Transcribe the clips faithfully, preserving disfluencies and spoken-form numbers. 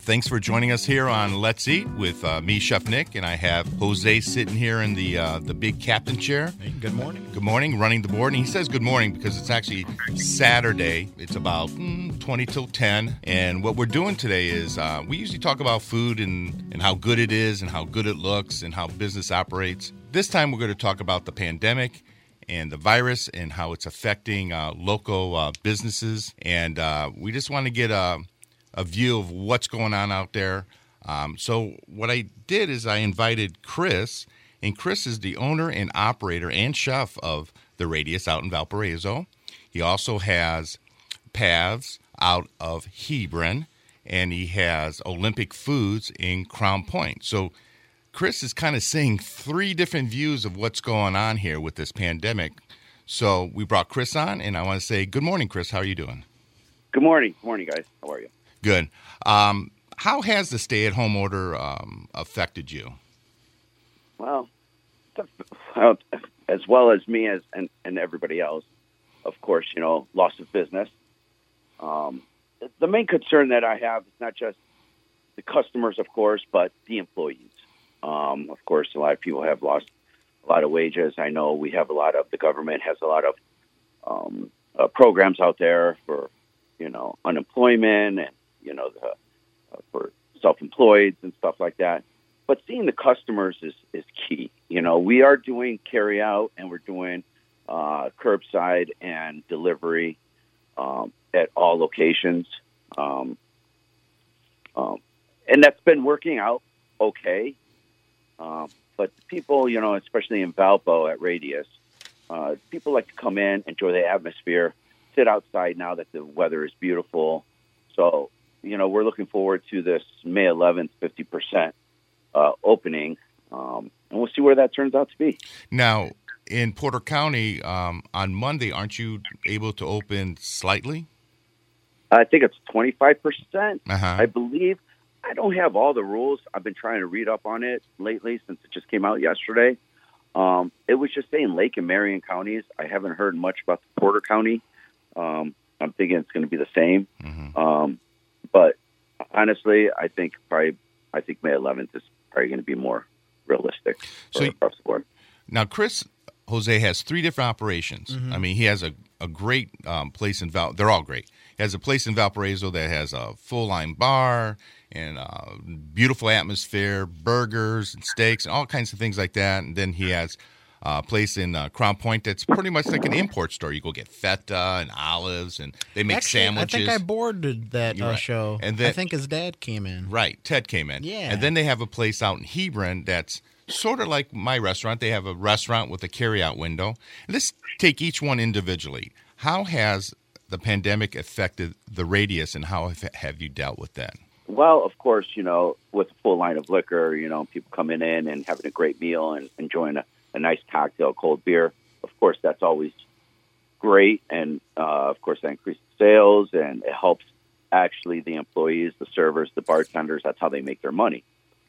Thanks for joining us here on Let's Eat with uh, me, Chef Nick, and I have Jose sitting here in the uh, the big captain chair. Hey, good morning. Good morning, running the board. And he says good morning because it's actually Saturday. It's about mm, twenty till ten. And what we're doing today is uh, we usually talk about food and, and how good it is and how good it looks and how business operates. This time we're going to talk about the pandemic and the virus and how it's affecting uh, local uh, businesses. And uh, we just want to get a, a view of what's going on out there. Um, so what I did is I invited Chris, and Chris is the owner and operator and chef of the Radius out in Valparaiso. He also has Paths out of Hebron, and he has Olympic Foods in Crown Point. So Chris is kind of seeing three different views of what's going on here with this pandemic. So we brought Chris on, and I want to say good morning, Chris. How are you doing? Good morning. Good morning, guys. How are you? Good. Um, how has the stay-at-home order um, affected you? Well, well, as well as me as and, and everybody else, of course, you know, loss of business. Um, the main concern that I have is not just the customers, of course, but the employees. Um, of course, a lot of people have lost a lot of wages. I know we have a lot of, the government has a lot of um, uh, programs out there for, you know, unemployment and, you know, the, uh, for self-employed and stuff like that. But seeing the customers is, is key. You know, we are doing carry out and we're doing uh, curbside and delivery um, at all locations. Um, um, and that's been working out okay. Um, but people, you know, especially in Valpo at Radius, uh, people like to come in, enjoy the atmosphere, sit outside now that the weather is beautiful. So, you know, we're looking forward to this May eleventh, fifty percent uh, opening, um, and we'll see where that turns out to be. Now, in Porter County, um, on Monday, aren't you able to open slightly? I think it's twenty-five percent, uh-huh. I believe. I don't have all the rules. I've been trying to read up on it lately since it just came out yesterday. Um, it was just saying Lake and Marion counties. I haven't heard much about the Porter County. Um, I'm thinking it's going to be the same. Mm-hmm. Um, but honestly, I think probably I think May eleventh is probably going to be more realistic so, across the board. Now, Chris Jose has three different operations. Mm-hmm. I mean, he has a, a great um, place in Val. They're all great. He has a place in Valparaiso that has a full-line bar and uh, beautiful atmosphere, burgers and steaks and all kinds of things like that. And then he has a place in uh, Crown Point that's pretty much like an import store. You go get feta and olives, and they make Actually, sandwiches. I think I boarded that uh, right. show. And then, I think his dad came in. Right, Ted came in. Yeah. And then they have a place out in Hebron that's sort of like my restaurant. They have a restaurant with a carry-out window. Let's take each one individually. How has the pandemic affected the Radius, and how have, have you dealt with that? Well, of course, you know, with a full line of liquor, you know, people coming in and having a great meal and enjoying a, a nice cocktail, cold beer. Of course, that's always great. And, uh, of course, that increases sales and it helps actually the employees, the servers, the bartenders. That's how they make their money.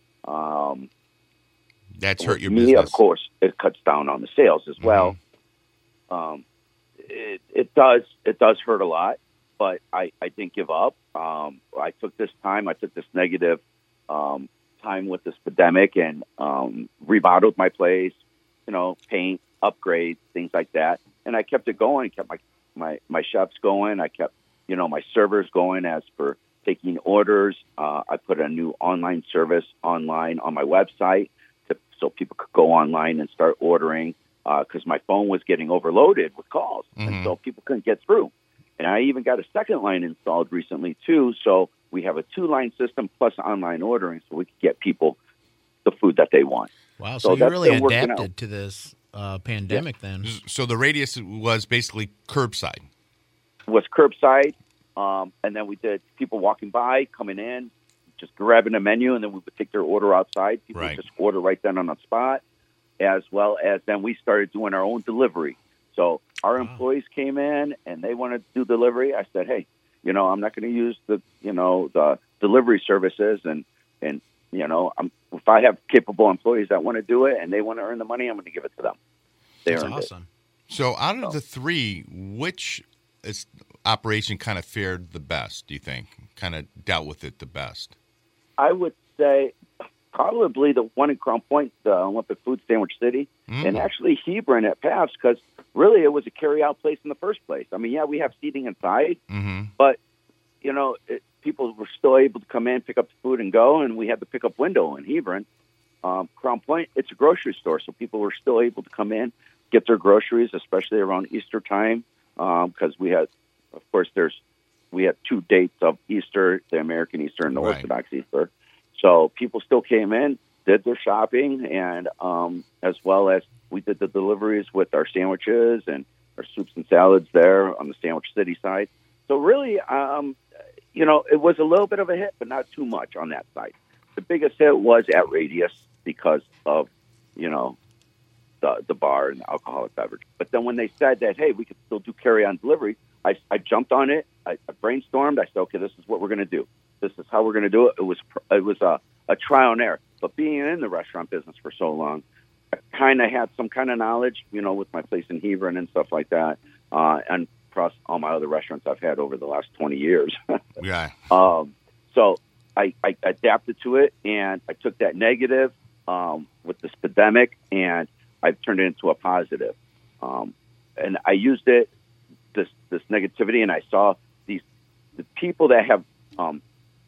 Um, that's hurt your me, business. Of course, it cuts down on the sales as well. Mm-hmm. Um, it, it does. It does hurt a lot. But I, I didn't give up. Um, I took this time, I took this negative um, time with this pandemic and um, remodeled my place, you know, paint, upgrades, things like that. And I kept it going, kept my, my, my chefs going. I kept, you know, my servers going as for taking orders. Uh, I put a new online service online on my website to, so people could go online and start ordering because uh, my phone was getting overloaded with calls. Mm-hmm. And so people couldn't get through. And I even got a second line installed recently, too. So we have a two-line system plus online ordering so we can get people the food that they want. Wow, so, so you really adapted to this uh, pandemic yeah. then. So the Radius was basically curbside. It was curbside, um, and then we did people walking by, coming in, just grabbing a menu, and then we would take their order outside. People right. would just order right then on the spot, as well as then we started doing our own delivery. So our wow. employees came in and they wanted to do delivery. I said, hey, you know, I'm not going to use the, you know, the delivery services. And, and you know, I'm, if I have capable employees that want to do it and they want to earn the money, I'm going to give it to them. They That's earned awesome. It. So out of so. the three, which is, operation kind of fared the best, do you think? Kind of dealt with it the best? I would say probably the one in Crown Point, the Olympic Food Sandwich City, mm. and actually Hebron at Pabst, because really it was a carry-out place in the first place. I mean, yeah, we have seating inside, mm-hmm. but, you know, it, people were still able to come in, pick up the food, and go, and we had the pickup window in Hebron. Um, Crown Point, it's a grocery store, so people were still able to come in, get their groceries, especially around Easter time, because um, we had, of course, there's we had two dates of Easter, the American Easter and the right. Orthodox Easter. So people still came in, did their shopping, and um, as well as we did the deliveries with our sandwiches and our soups and salads there on the Sandwich City side. So really, um, you know, it was a little bit of a hit, but not too much on that side. The biggest hit was at Radius because of, you know, the the bar and the alcoholic beverage. But then when they said that, hey, we could still do carry-on delivery, I, I jumped on it. I, I brainstormed. I said, okay, this is what we're going to do. This is how we're going to do it. It was it was a, a trial and error. But being in the restaurant business for so long, I kind of had some kind of knowledge, you know, with my place in Hebron and stuff like that, uh, and across all my other restaurants I've had over the last twenty years. yeah. Um, so I, I adapted to it, and I took that negative um, with this pandemic, and I turned it into a positive. Um, and I used it, this this negativity, and I saw these the people that have um,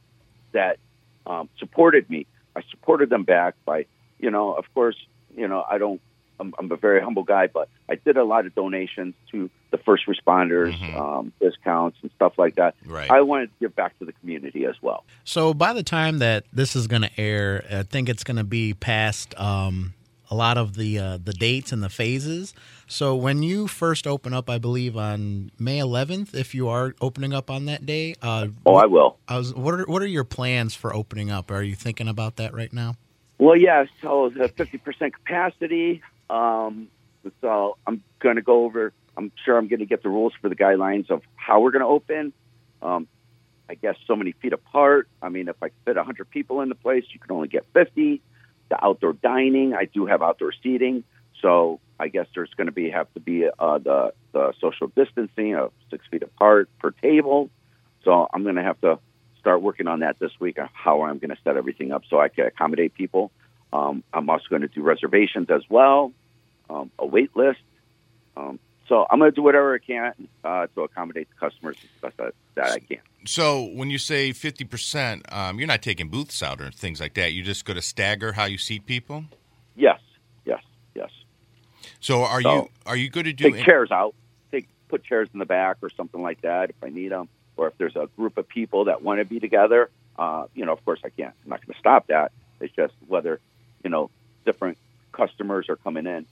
that um, supported me. I supported them back by, you know, of course, you know, I don't, I'm, I'm a very humble guy, but I did a lot of donations to the first responders, mm-hmm. um, discounts and stuff like that. Right. I wanted to give back to the community as well. So by the time that this is going to air, I think it's going to be past um, a lot of the uh, the dates and the phases. So when you first open up, I believe on May eleventh, if you are opening up on that day. Uh, oh, I will. I was, what are what are your plans for opening up? Are you thinking about that right now? Well, yeah. So the fifty percent capacity. Um, so I'm going to go over. I'm sure I'm going to get the rules for the guidelines of how we're going to open. Um, I guess so many feet apart. I mean, if I fit one hundred people in the place, you can only get fifty. The outdoor dining, I do have outdoor seating. So I guess there's going to be have to be uh, the, the social distancing of six feet apart per table. So I'm going to have to start working on that this week, on how I'm going to set everything up so I can accommodate people. Um, I'm also going to do reservations as well, um, a wait list. Um, so I'm going to do whatever I can uh, to accommodate the customers as best that, that I can. So when you say fifty percent, um, you're not taking booths out or things like that. You're just going to stagger how you seat people? Yes, yes, yes. So are so you are you going to do take any- chairs out? Take put chairs in the back or something like that if I need them, or if there's a group of people that want to be together. Uh, you know, of course I can't. I'm not going to stop that. It's just whether you know different customers are coming in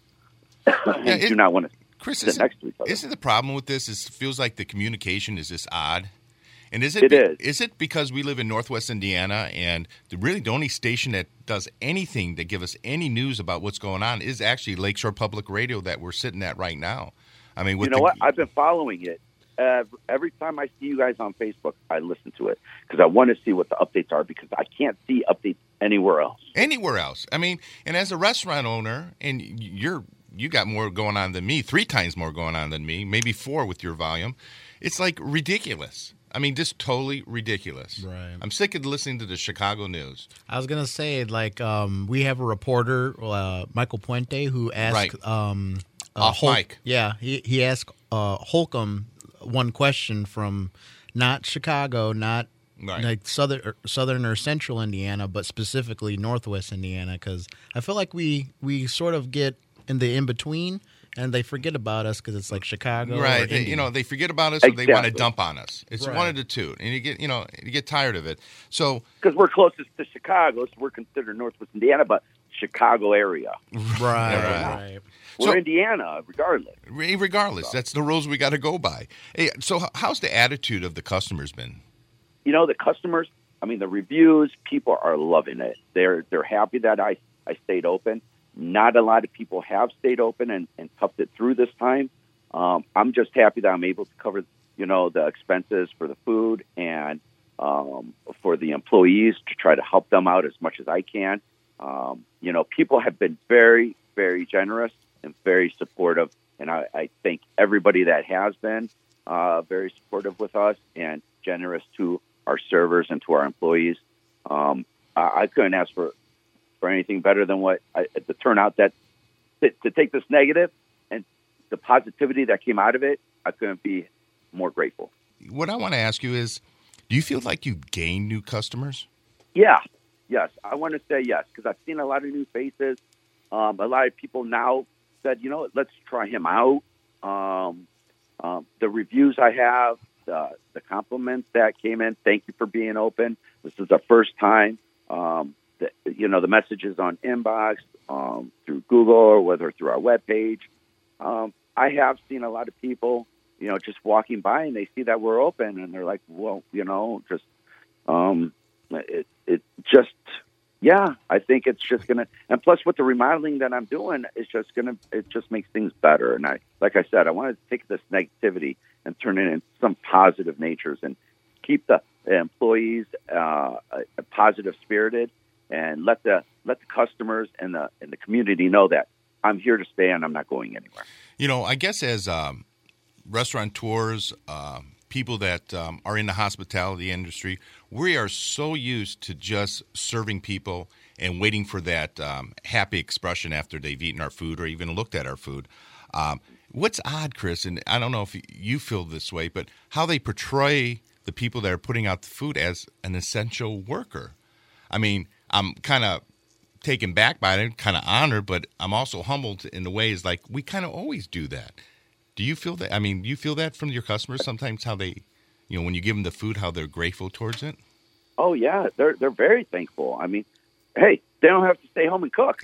and yeah, it, do not want to Chris, sit isn't, next to each other. Isn't the problem with this is it feels like the communication is just odd? And is it, it be, is. is it because we live in Northwest Indiana and the really the only station that does anything to give us any news about what's going on is actually Lakeshore Public Radio that we're sitting at right now? I mean, with you know the, what? I've been following it. Uh, every time I see you guys on Facebook, I listen to it because I want to see what the updates are because I can't see updates anywhere else. Anywhere else. I mean, and as a restaurant owner, and you're you got more going on than me, three times more going on than me, maybe four with your volume. It's like ridiculous. I mean, just totally ridiculous. Right. I'm sick of listening to the Chicago news. I was going to say, like, um, we have a reporter, uh, Michael Puente, who asked right. um, uh, Off Hol- mic. Yeah, he, he asked uh, Holcomb one question from not Chicago, not right. like southern, or, southern or central Indiana, but specifically Northwest Indiana, because I feel like we, we sort of get in the in-between. And they forget about us because it's like Chicago, right? Or They, you know, they forget about us, exactly. or they want to dump on us. It's right. one of the two, and you get, you know, you get tired of it. So, because we're closest to Chicago, so we're considered Northwest Indiana, but Chicago area, right? right. right. We're so, Indiana, regardless. Regardless, so. That's the rules we got to go by. Hey, so how's the attitude of the customers been? You know, the customers. I mean, the reviews. People are loving it. They're they're happy that I I stayed open. Not a lot of people have stayed open and, and toughed it through this time. Um, I'm just happy that I'm able to cover, you know, the expenses for the food and um, for the employees to try to help them out as much as I can. Um, you know, people have been very, very generous and very supportive, and I, I thank everybody that has been uh, very supportive with us and generous to our servers and to our employees. Um, uh, I couldn't ask for for anything better than what I, the turnout that to, to take this negative and the positivity that came out of it. I couldn't be more grateful. What I want to ask you is, do you feel like you've gained new customers? Yeah, yes. I want to say yes, because I've seen a lot of new faces. Um, a lot of people now said, you know what, let's try him out. Um, um, the reviews I have, the, the compliments that came in, thank you for being open. This is the first time. Um, the, you know, the messages on inbox, um, through Google or whether through our webpage. Um, I have seen a lot of people, you know, just walking by and they see that we're open and they're like, well, you know, just, um, it, it just, yeah, I think it's just going to, and plus with the remodeling that I'm doing, it's just going to, it just makes things better. And I, like I said, I want to take this negativity and turn it into some positive natures and keep the, the employees, uh, positive spirited and let the, let the customers and the, and the community know that I'm here to stay and I'm not going anywhere. You know, I guess as, um, restaurateurs, uh, people that um, are in the hospitality industry, we are so used to just serving people and waiting for that um, happy expression after they've eaten our food or even looked at our food. Um, what's odd, Chris, and I don't know if you feel this way, but how they portray the people that are putting out the food as an essential worker. I mean, I'm kind of taken back by it, kind of honored, but I'm also humbled in the ways like we kind of always do that. Do you feel that? I mean, you feel that from your customers sometimes, how they, you know, when you give them the food, how they're grateful towards it? Oh, yeah. They're they're very thankful. I mean, hey, they don't have to stay home and cook.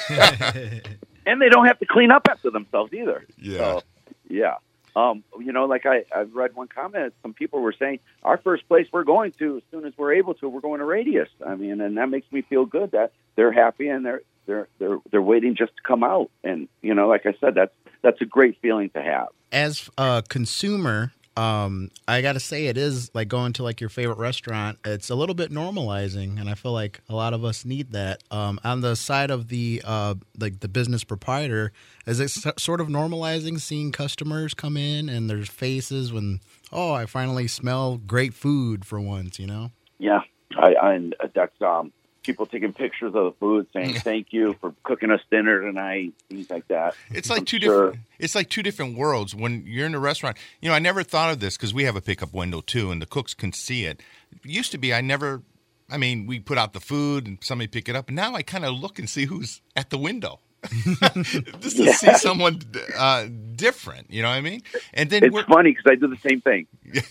And they don't have to clean up after themselves either. Yeah. So, yeah. Um, you know, like I, I read one comment, some people were saying, our first place we're going to, as soon as we're able to, we're going to Radius. I mean, and that makes me feel good that they're happy and they're they're they're they're waiting just to come out. And, you know, like I said, that's that's a great feeling to have. As a consumer, um, I got to say it is like going to like your favorite restaurant. It's a little bit normalizing, and I feel like a lot of us need that. Um, on the side of the uh, like the business proprietor, is it s- sort of normalizing seeing customers come in and their faces when, oh, I finally smell great food for once, you know? Yeah, I, I and that's um, people taking pictures of the food, saying thank you for cooking us dinner tonight, things like that. It's like I'm two sure. different. It's like two different worlds. When you're in a restaurant, you know, I never thought of this because we have a pickup window too, and the cooks can see it. It used to be I never. I mean, we put out the food and somebody pick it up, and now I kind of look and see who's at the window. Just to Yeah. see someone uh, different, you know what I mean? And then It's we're, funny because I do the same thing.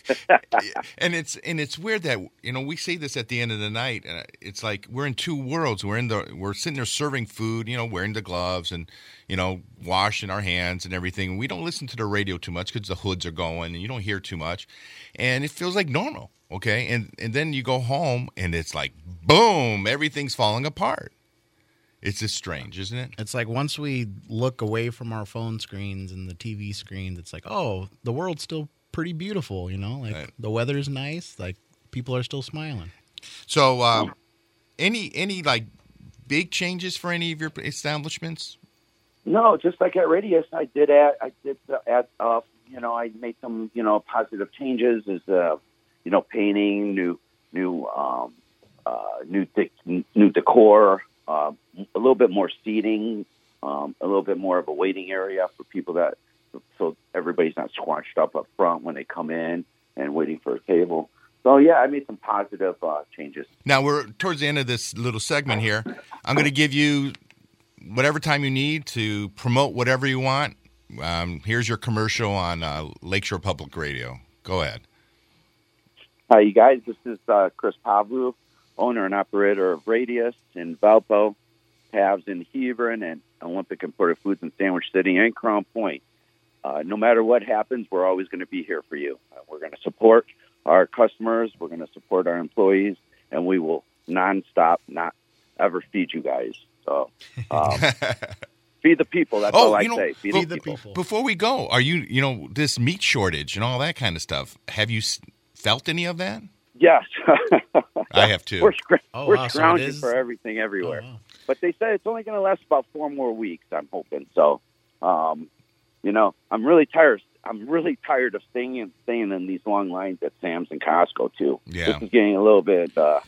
and it's and it's weird that, you know, we say this at the end of the night, and it's like we're in two worlds. We're in the we're sitting there serving food, you know, wearing the gloves and, you know, washing our hands and everything. We don't listen to the radio too much because the hoods are going and you don't hear too much, and it feels like normal, okay? And and then you go home and it's like boom, everything's falling apart. It's just strange, isn't it? It's like once we look away from our phone screens and the T V screens, it's like, oh, the world's still pretty beautiful, you know? Like Right. the weather's nice, like people are still smiling. So, uh, any any like big changes for any of your establishments? No, just like at Radius, I did add, I did add, uh, you know, I made some, you know, positive changes as, uh, you know, painting, new, new, um, uh, new, de- new decor, uh, a little bit more seating, um, a little bit more of a waiting area for people that, so everybody's not squanched up up front when they come in and waiting for a table. So, yeah, I made some positive uh, changes. Now we're towards the end of this little segment here. I'm going to give you whatever time you need to promote whatever you want. Um, here's your commercial on uh, Lakeshore Public Radio. Go ahead. Hi, you guys. This is uh, Chris Pavlou, owner and operator of Radius in Valpo, Pavs in Hebron, and Olympic Imported Foods in Sandwich City and Crown Point. Uh, no matter what happens, we're always going to be here for you. Uh, we're going to support our customers. We're going to support our employees, and we will nonstop not ever feed you guys. So um, feed the people. That's Oh, all I you know, say. Feed be- the people. people. Before we go, are you, you know, this meat shortage and all that kind of stuff, have you s- felt any of that? Yes. I have too. We're, scr- Oh, we're wow, so it scrounging is- for everything everywhere. Oh, wow. But they said it's only going to last about four more weeks, I'm hoping. So, um, you know, I'm really tired. I'm really tired of staying in, staying in these long lines at Sam's and Costco, too. Yeah. This is getting a little bit, uh,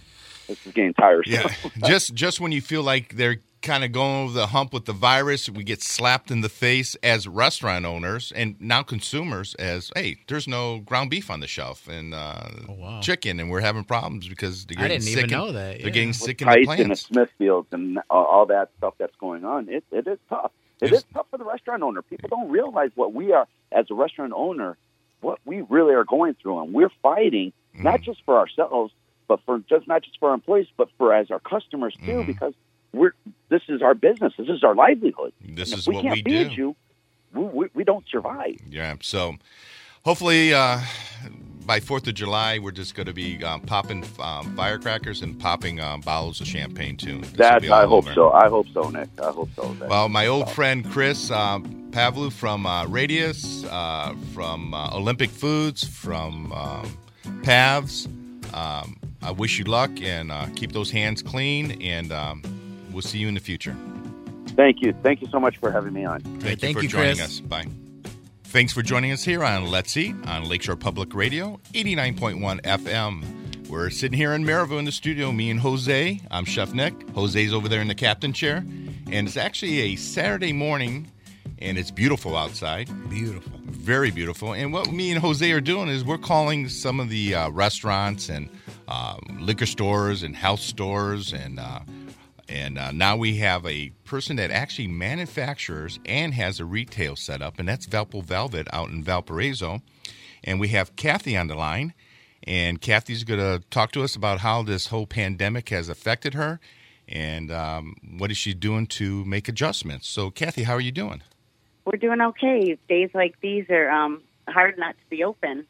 this is getting tiresome. Yeah, just just when you feel like they're kind of going over the hump with the virus, we get slapped in the face as restaurant owners and now consumers as, hey, there's no ground beef on the shelf and uh, oh, wow. chicken, and we're having problems because they're I getting didn't sick. even in, know that. Yeah. They're getting With sick in the Tice plants. and the Smithfields and all, all that stuff that's going on. It, it is tough. It It's- is tough for the restaurant owner. People don't realize what we are as a restaurant owner, what we really are going through, and we're fighting not just for ourselves, but for just not just for our employees, but for as our customers too, Mhm. because we're this is our business, this is our livelihood. This And is if we what can't we feed do. you, we, we, we don't survive. Yeah, so hopefully uh, by fourth of July, we're just going to be um, popping um, firecrackers and popping um, bottles of champagne, too. This will That be all I hope over. so. I hope so, Nick. I hope so. That- Well, my old friend Chris um, Pavlu from uh, Radius, uh, from uh, Olympic Foods, from um, Pavs, um, I wish you luck and uh, keep those hands clean, and um, we'll see you in the future. Thank you. Thank you so much for having me on. Thank thank you for you, joining Chris. us. Bye. Thanks for joining us here on Let's Eat on Lakeshore Public Radio, eighty-nine point one F M. We're sitting here in Maryville in the studio, me and Jose. I'm Chef Nick. Jose's over there in the captain chair. And it's actually a Saturday morning, and it's beautiful outside. Beautiful. Very beautiful. And what me and Jose are doing is we're calling some of the uh, restaurants and um, liquor stores and health stores, and uh, and uh, now we have a person that actually manufactures and has a retail setup, and that's Valpo Velvet out in Valparaiso. And we have Kathy on the line, and Kathy's going to talk to us about how this whole pandemic has affected her and um, what is she doing to make adjustments. So, Kathy, how are you doing? We're doing okay. Days like these are um, hard not to be open.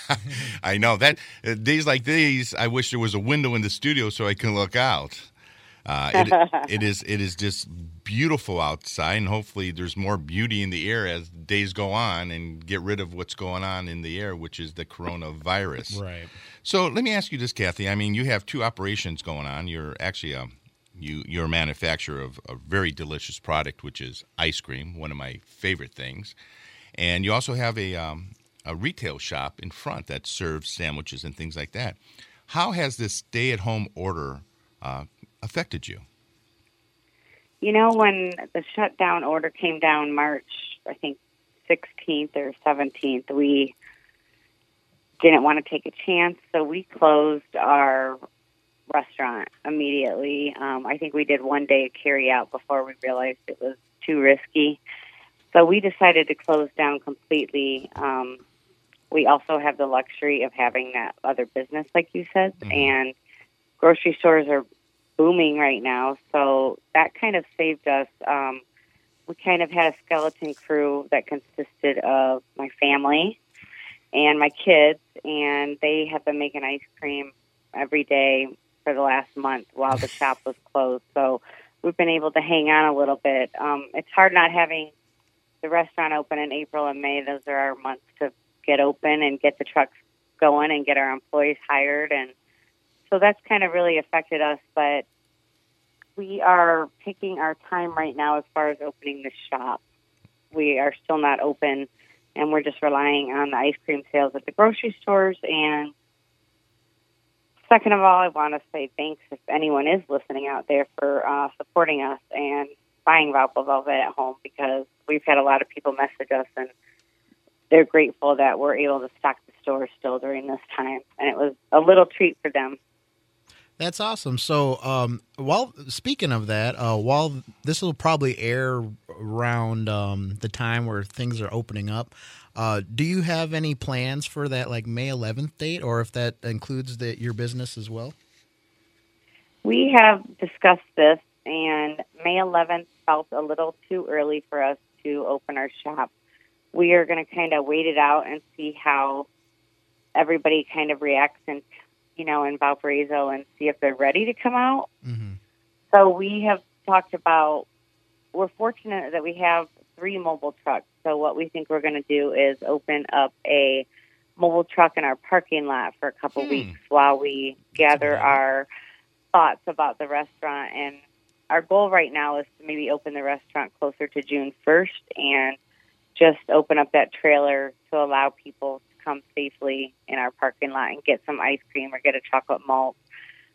I know that uh, days like these, I wish there was a window in the studio so I can look out. Uh, it, it is it is just beautiful outside, and hopefully there's more beauty in the air as days go on and get rid of what's going on in the air, which is the coronavirus. Right. So let me ask you this, Kathy. I mean, you have two operations going on. You're actually a you you're a manufacturer of a very delicious product, which is ice cream, one of my favorite things, and you also have a um, a retail shop in front that serves sandwiches and things like that. How has this stay-at-home order uh, affected you? You know, when the shutdown order came down March, I think, sixteenth or seventeenth, we didn't want to take a chance, so we closed our restaurant immediately. Um, I think we did one day of carry out before we realized it was too risky. So we decided to close down completely. Um, we also have the luxury of having that other business, like you said, Mm-hmm. and grocery stores are booming right now. So that kind of saved us. Um, we kind of had a skeleton crew that consisted of my family and my kids, and they have been making ice cream every day for the last month while the shop was closed. So we've been able to hang on a little bit. Um, it's hard not having the restaurant open in April and May. Those are our months to get open and get the trucks going and get our employees hired. And so that's kind of really affected us. But we are taking our time right now as far as opening the shop. We are still not open, and we're just relying on the ice cream sales at the grocery stores. And second of all, I want to say thanks if anyone is listening out there for uh, supporting us and buying Valpo Velvet at home, because we've had a lot of people message us, and they're grateful that we're able to stock the store still during this time. And it was a little treat for them. That's awesome. So, um, while speaking of that, uh, while this will probably air around um, the time where things are opening up, uh, do you have any plans for that, like May eleventh date, or if that includes the, your business as well? We have discussed this, and May eleventh felt a little too early for us to open our shop. We are going to kind of wait it out and see how everybody kind of reacts in, you know, in Valparaiso, and see if they're ready to come out. Mm-hmm. So we have talked about, we're fortunate that we have three mobile trucks. So what we think we're going to do is open up a mobile truck in our parking lot for a couple Hmm. weeks while we gather our thoughts about the restaurant. And our goal right now is to maybe open the restaurant closer to June first and just open up that trailer to allow people to come safely in our parking lot and get some ice cream or get a chocolate malt.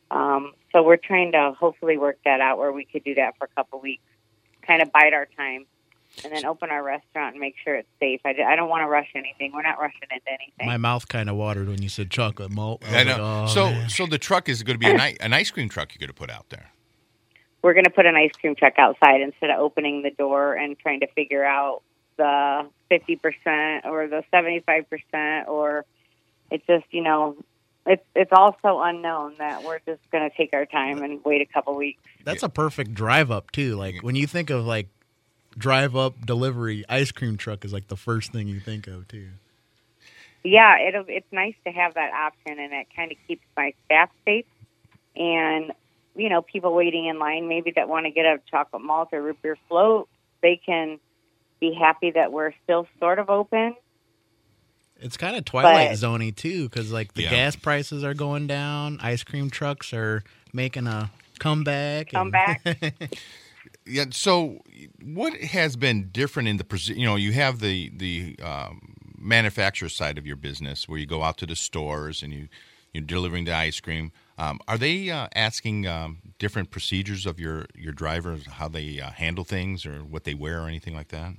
Um, so we're trying to hopefully work that out where we could do that for a couple weeks, kind of bide our time, and then open our restaurant and make sure it's safe. I, I don't want to rush anything. We're not rushing into anything. My mouth kind of watered when you said chocolate malt. I, I know. Like, oh, so, man. so the truck is going to be an, i- an ice cream truck you're going to put out there. We're going to put an ice cream truck outside instead of opening the door and trying to figure out the fifty percent or the seventy-five percent, or it's just, you know, it's it's all so unknown that we're just going to take our time and wait a couple weeks. That's a perfect drive up too. Like when you think of like drive up delivery, ice cream truck is like the first thing you think of too. Yeah, it'll, it's nice to have that option, and it kind of keeps my staff safe. And, you know, people waiting in line maybe that want to get a chocolate malt or root beer float, they can be happy that we're still sort of open. It's kind of Twilight But- Zone-y too, because like the Yeah. gas prices are going down, ice cream trucks are making a comeback. Come and- back. Yeah. So, what has been different in the pres- you know you have the the um, manufacturer side of your business where you go out to the stores and you you're delivering the ice cream. Um, are they uh, asking um, different procedures of your your drivers, how they uh, handle things, or what they wear, or anything like that?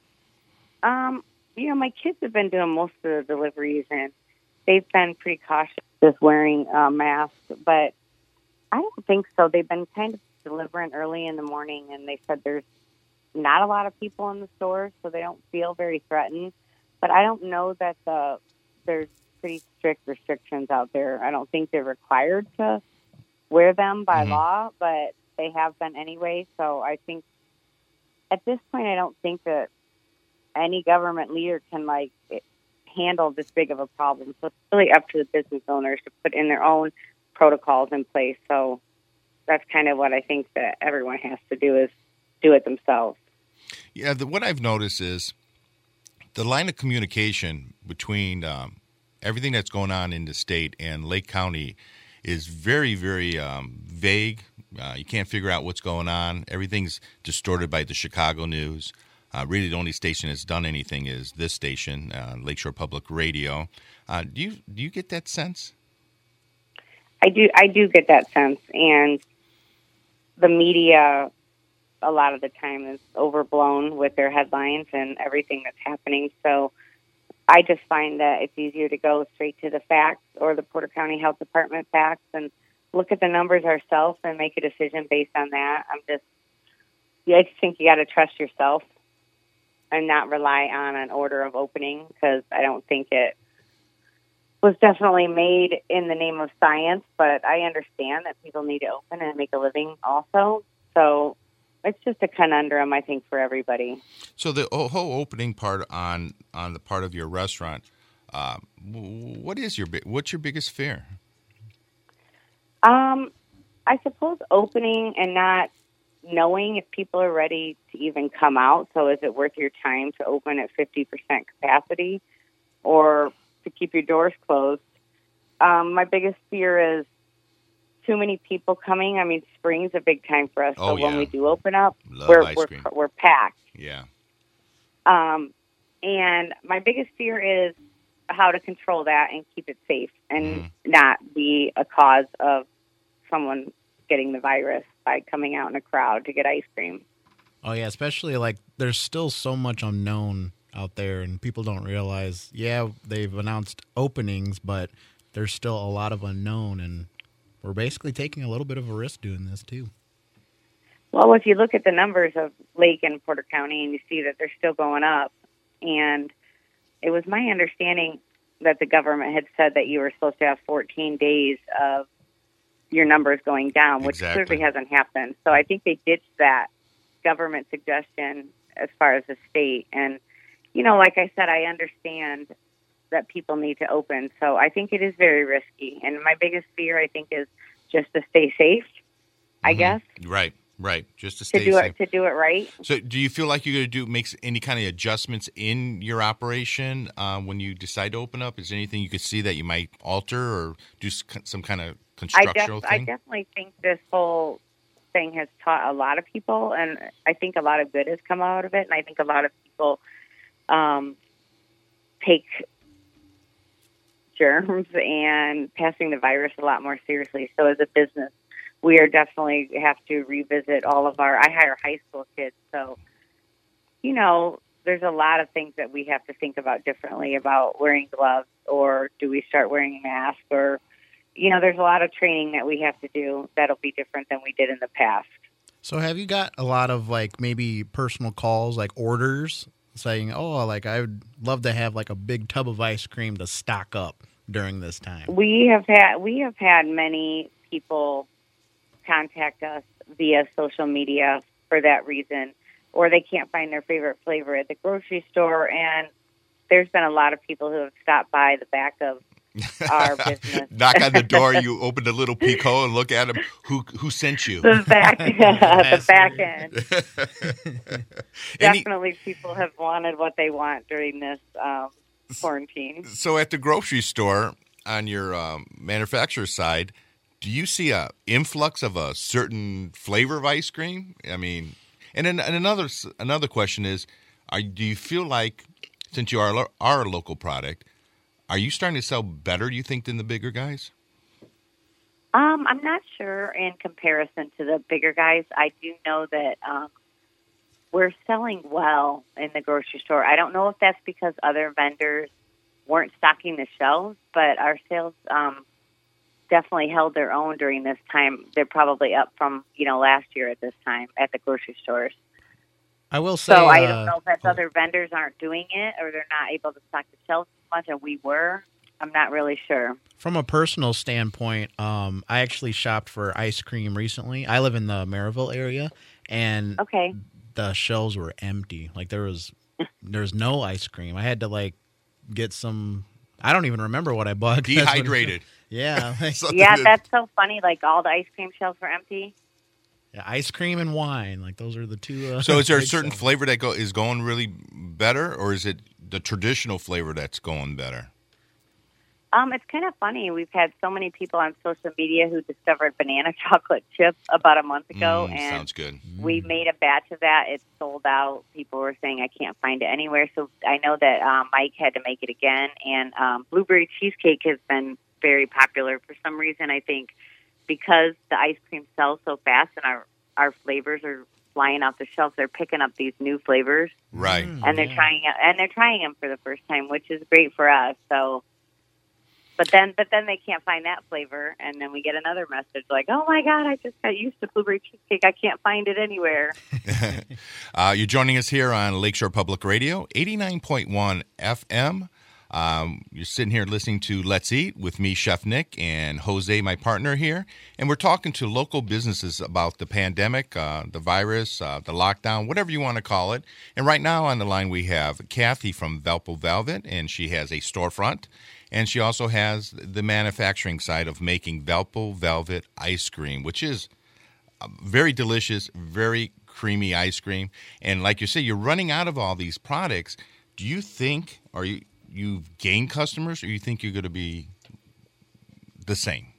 Um, you know, my kids have been doing most of the deliveries, and they've been pretty cautious with wearing uh, masks, but I don't think so. They've been kind of delivering early in the morning, and they said there's not a lot of people in the stores, so they don't feel very threatened. But I don't know that the there's pretty strict restrictions out there. I don't think they're required to wear them by Mhm. law, but they have been anyway. So I think at this point, I don't think that any government leader can like handle this big of a problem. So it's really up to the business owners to put in their own protocols in place. So that's kind of what I think that everyone has to do is do it themselves. Yeah, the, what I've noticed is the line of communication between um, everything that's going on in the state and Lake County is very, very um, vague. Uh, you can't figure out what's going on. Everything's distorted by the Chicago news. Uh, really, the only station that's done anything is this station, uh, Lakeshore Public Radio. Uh, do you do you get that sense? I do. I do get that sense, and the media, a lot of the time, is overblown with their headlines and everything that's happening. So I just find that it's easier to go straight to the facts or the Porter County Health Department facts and look at the numbers ourselves and make a decision based on that. I'm just, yeah, I just think you got to trust yourself and not rely on an order of opening, because I don't think it was definitely made in the name of science, but I understand that people need to open and make a living also. So it's just a conundrum, I think, for everybody. So the whole opening part on on the part of your restaurant, uh, what is your bi- what's your biggest fear? Um, I suppose opening and not knowing if people are ready to even come out. So is it worth your time to open at fifty percent capacity or to keep your doors closed? Um, my biggest fear is too many people coming. I mean, spring's a big time for us. Oh, so when yeah. we do open up, Love we're, ice we're, cream. we're packed. Yeah. Um, and my biggest fear is how to control that and keep it safe and Mhm. not be a cause of someone getting the virus by coming out in a crowd to get ice cream. Oh yeah, especially like there's still so much unknown out there, and people don't realize. Yeah, they've announced openings, but there's still a lot of unknown, and we're basically taking a little bit of a risk doing this too. Well, if you look at the numbers of Lake and Porter County, and you see that they're still going up, and it was my understanding that the government had said that you were supposed to have fourteen days of your numbers going down, which Exactly. clearly hasn't happened. So I think they ditched that government suggestion as far as the state. And, you know, like I said, I understand that people need to open. So I think it is very risky. And my biggest fear, I think, is just to stay safe, I Mhm. guess, Right, right. Just to to stay do safe. it to do it right. So, do you feel like you're going to do make any kind of adjustments in your operation um, when you decide to open up? Is there anything you could see that you might alter or do s- some kind of I, constructional def- I thing? definitely think this whole thing has taught a lot of people, and I think a lot of good has come out of it. And I think a lot of people um, take germs and passing the virus a lot more seriously. So as a business, we are definitely have to revisit all of our, I hire high school kids. So, you know, there's a lot of things that we have to think about differently about wearing gloves, or do we start wearing masks, or, you know, there's a lot of training that we have to do that'll be different than we did in the past. So have you got a lot of like maybe personal calls, like orders saying, oh, like I would love to have like a big tub of ice cream to stock up during this time? We have had, we have had many people contact us via social media for that reason, or they can't find their favorite flavor at the grocery store. And there's been a lot of people who have stopped by the back of our business. Knock on the door, you open a little peek hole and look at them. Who who sent you? The back, the back end. Any, Definitely people have wanted what they want during this um, quarantine. So at the grocery store, on your um, manufacturer side, do you see a influx of a certain flavor of ice cream? I mean, and then and another another question is, are, do you feel like, since you are, are a local product, are you starting to sell better, do you think, than the bigger guys? Um, I'm not sure in comparison to the bigger guys. I do know that um, we're selling well in the grocery store. I don't know if that's because other vendors weren't stocking the shelves, but our sales um, definitely held their own during this time. They're probably up from, you know, last year at this time at the grocery stores. I will say. So I uh, don't know if that's other vendors aren't doing it, or they're not able to stock the shelves as much, and we were. I'm not really sure. From a personal standpoint, um, I actually shopped for ice cream recently. I live in the Maryville area, and Okay. the shelves were empty. Like there was, there was no ice cream. I had to like get some. I don't even remember what I bought. Dehydrated. Yeah. Something Yeah, that- that's so funny. Like all the ice cream shelves were empty. Yeah, ice cream and wine. Like those are the two. Uh, So is there a big certain sellers. flavor that go, is going really better, or is it the traditional flavor that's going better? Um, it's kind of funny. We've had so many people on social media who discovered banana chocolate chips about a month ago, Mm, and sounds good. we made a batch of that. It's sold out. People were saying, I can't find it anywhere. So I know that um, Mike had to make it again. And um, blueberry cheesecake has been very popular for some reason. I think because the ice cream sells so fast and our, our flavors are flying off the shelves, they're picking up these new flavors. Right. Mm, And they're yeah. trying it, and they're trying them for the first time, which is great for us. So, but then, but then they can't find that flavor, and then we get another message like, "Oh my God, I just got used to blueberry cheesecake. I can't find it anywhere." uh, you're joining us here on Lakeshore Public Radio, eighty-nine point one F M. Um, you're sitting here listening to Let's Eat with me, Chef Nick, and Jose, my partner here. And we're talking to local businesses about the pandemic, uh, the virus, uh, the lockdown, whatever you want to call it. And right now on the line we have Kathy from Valpo Velvet, and she has a storefront. And she also has the manufacturing side of making Valpo Velvet ice cream, which is very delicious, very creamy ice cream. And like you say, you're running out of all these products. Do you think, or you you've gained customers, or you think you're going to be the same?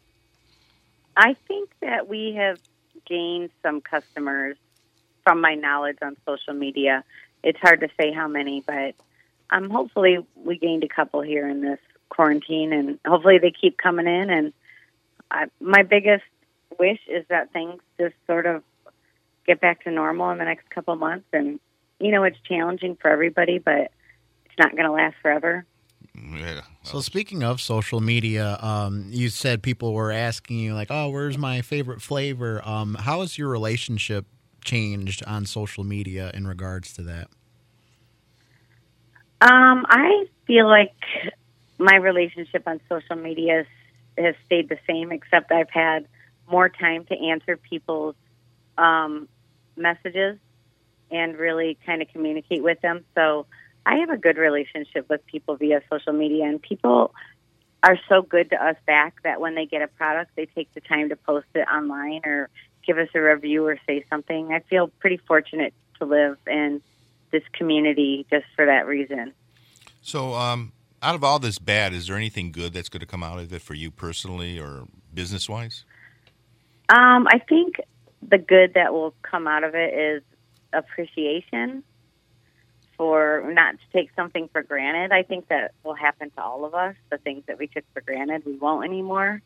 I think that we have gained some customers from my knowledge on social media. It's hard to say how many, but um, hopefully we gained a couple here in this quarantine, and hopefully they keep coming in. And I, my biggest wish is that things just sort of get back to normal in the next couple months. And, you know, it's challenging for everybody, but it's not going to last forever. Yeah. So speaking of social media, um, you said people were asking you like, "Oh, where's my favorite flavor?" Um, how has your relationship changed on social media in regards to that? Um, I feel like my relationship on social media has stayed the same, except I've had more time to answer people's um, messages and really kind of communicate with them. So I have a good relationship with people via social media, and people are so good to us back that when they get a product, they take the time to post it online or give us a review or say something. I feel pretty fortunate to live in this community just for that reason. So um, out of all this bad, is there anything good that's going to come out of it for you personally or business-wise? Um, I think the good that will come out of it is appreciation. for not to take something for granted. I think that will happen to all of us. The things that we took for granted, we won't anymore.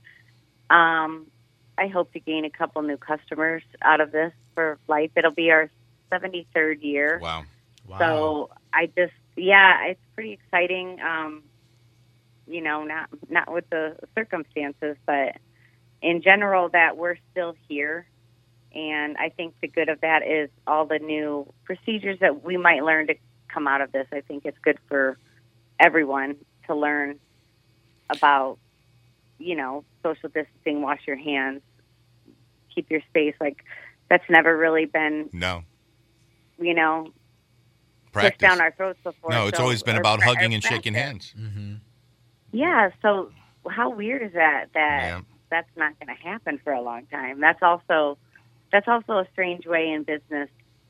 Um, I hope to gain a couple new customers out of this for life. It'll be our seventy-third year. Wow. Wow. So I just, yeah, it's pretty exciting. Um, you know, not not with the circumstances, but in general, that we're still here. And I think the good of that is all the new procedures that we might learn to come out of this. I think it's good for everyone to learn about, you know, social distancing, wash your hands, keep your space. Like, that's never really been, No. you know, Practice. pushed down our throats before. No, it's So always been our about pra- hugging our and shaking practice. hands. Mm-hmm. Yeah, so how weird is that, that Yeah. that's not going to happen for a long time? That's also that's also a strange way in business